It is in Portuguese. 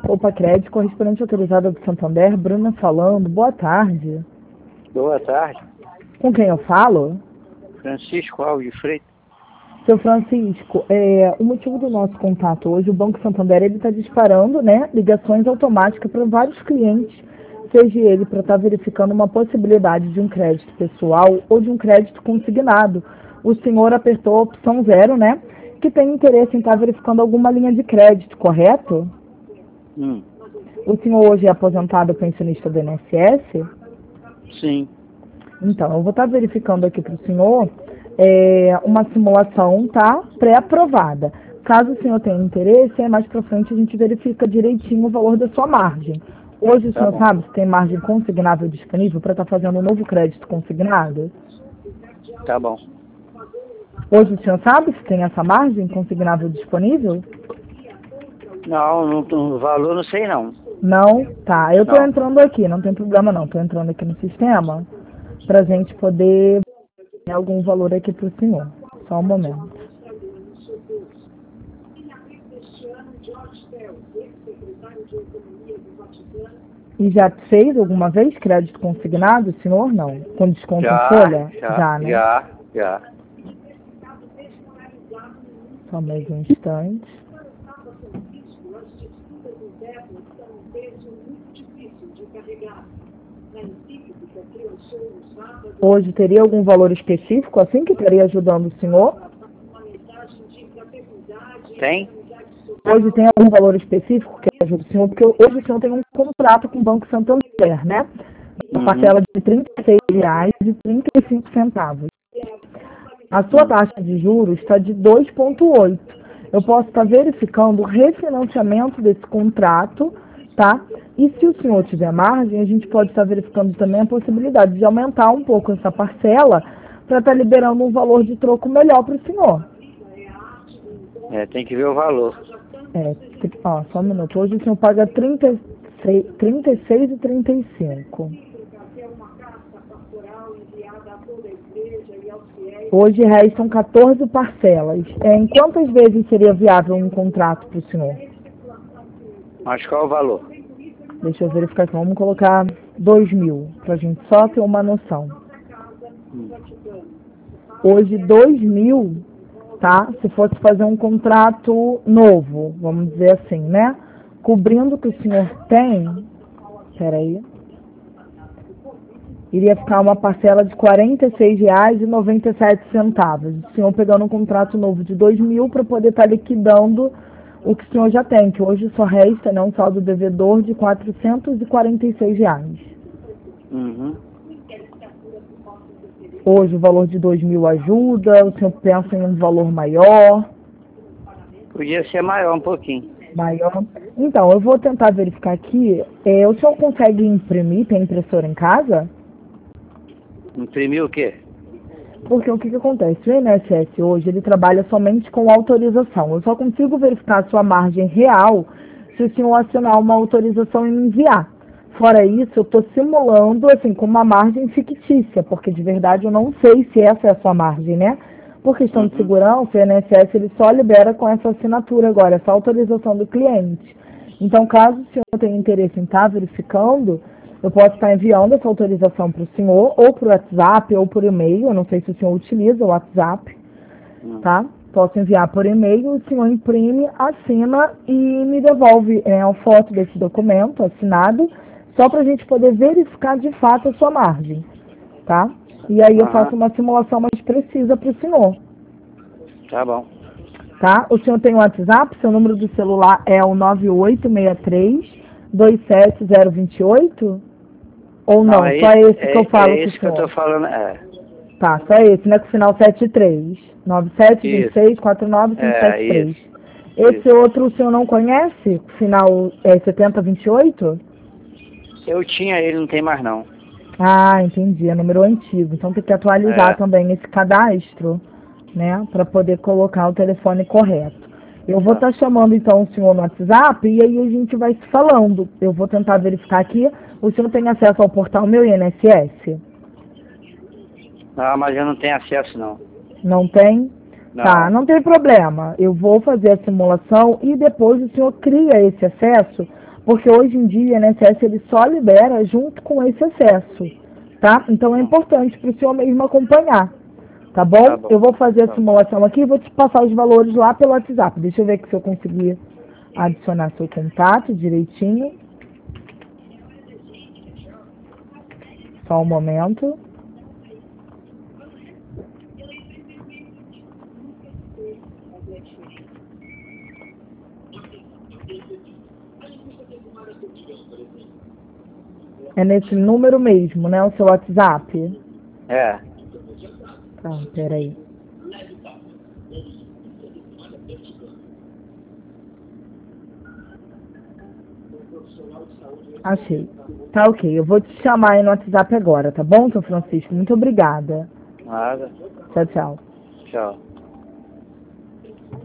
Opa Crédito, correspondente autorizada do Santander, Bruna falando. Boa tarde. Boa tarde. Com quem eu falo? Francisco Alves de Freitas. Seu Francisco, o motivo do nosso contato hoje, o Banco Santander está disparando, né, ligações automáticas para vários clientes, seja ele para estar verificando uma possibilidade de um crédito pessoal ou de um crédito consignado. O senhor apertou a opção 0, né, que tem interesse em estar verificando alguma linha de crédito, correto? O senhor hoje é aposentado pensionista do INSS? Sim. Então, eu vou estar verificando aqui para o senhor uma simulação, tá? Pré-aprovada. Caso o senhor tenha interesse, mais para frente a gente verifica direitinho o valor da sua margem. Hoje o senhor sabe se tem margem consignável disponível para estar fazendo um novo crédito consignado? Tá bom. Hoje o senhor sabe se tem essa margem consignável disponível? Não, o valor não sei não. Não? Tá. Eu estou Não. entrando aqui, não tem problema não. Estou entrando aqui no sistema para a gente poder ter algum valor aqui para o senhor. Só um momento. E já fez alguma vez crédito consignado, senhor? Não. Com desconto em folha? Já, né? Já. Só mais um instante. Hoje teria algum valor específico, assim, que estaria ajudando o senhor? Tem? Hoje tem algum valor específico que ajuda o senhor? Porque hoje o senhor tem um contrato com o Banco Santander, né? Uma parcela de R$ 36,35. A sua taxa de juros está de 2,8. Eu posso estar verificando o refinanciamento desse contrato, tá? E se o senhor tiver margem, a gente pode estar verificando também a possibilidade de aumentar um pouco essa parcela para estar liberando um valor de troco melhor para o senhor. Tem que ver o valor. Só um minuto. Hoje o senhor paga R$ 36,35. Hoje restam 14 parcelas. Em quantas vezes seria viável um contrato para o senhor? Mas qual o valor? Deixa eu verificar aqui. Vamos colocar 2.000, para a gente só ter uma noção. Hoje, 2.000, tá? Se fosse fazer um contrato novo, vamos dizer assim, né? Cobrindo o que o senhor tem, peraí, iria ficar uma parcela de R$ 46,97. O senhor pegando um contrato novo de 2.000 para poder estar liquidando o que o senhor já tem, que hoje só resta, né, um saldo devedor de R$ 446. Hoje o valor de 2.000 ajuda, o senhor pensa em um valor maior? Podia ser maior um pouquinho. Maior. Então, eu vou tentar verificar aqui. O senhor consegue imprimir? Tem impressora em casa? Imprimir o quê? Porque o que acontece? O INSS hoje, ele trabalha somente com autorização. Eu só consigo verificar a sua margem real se o senhor assinar uma autorização e me enviar. Fora isso, eu estou simulando, assim, com uma margem fictícia, porque de verdade eu não sei se essa é a sua margem, né? Por questão de segurança, o INSS ele só libera com essa assinatura agora, essa autorização do cliente. Então, caso o senhor tenha interesse em estar verificando, eu posso estar enviando essa autorização para o senhor, ou por WhatsApp, ou por e-mail. Eu não sei se o senhor utiliza o WhatsApp, tá? Posso enviar por e-mail, o senhor imprime, assina e me devolve a foto desse documento assinado, só para a gente poder verificar de fato a sua margem, tá? E aí eu faço uma simulação mais precisa para o senhor. Tá bom. Tá? O senhor tem o WhatsApp, seu número do celular é o 9863-27028? Ou não? Só esse que eu falo com o senhor? É esse que eu tô falando, Tá, só esse, né? Com o final 73. 9726-49573. Esse outro o senhor não conhece? Final 7028? Eu tinha ele, não tem mais não. Ah, entendi. É número antigo. Então tem que atualizar também esse cadastro, né? Para poder colocar o telefone correto. Eu vou estar chamando então o senhor no WhatsApp e aí a gente vai se falando. Eu vou tentar verificar aqui. O senhor tem acesso ao portal Meu INSS? Ah, mas eu não tenho acesso não. Não tem? Não. Tá, não tem problema. Eu vou fazer a simulação e depois o senhor cria esse acesso Porque hoje em dia o INSS ele só libera junto com esse acesso, tá? Então é importante para o senhor mesmo acompanhar, tá bom? Tá bom. Eu vou fazer a simulação aqui e vou te passar os valores lá pelo WhatsApp. Deixa eu ver que se eu conseguir adicionar seu contato direitinho. Só um momento. É nesse número mesmo, né? O seu WhatsApp? É. Tá, peraí. Achei. Tá ok. Eu vou te chamar aí no WhatsApp agora, tá bom, São Francisco? Muito obrigada. Nada. Tchau, tchau. Tchau.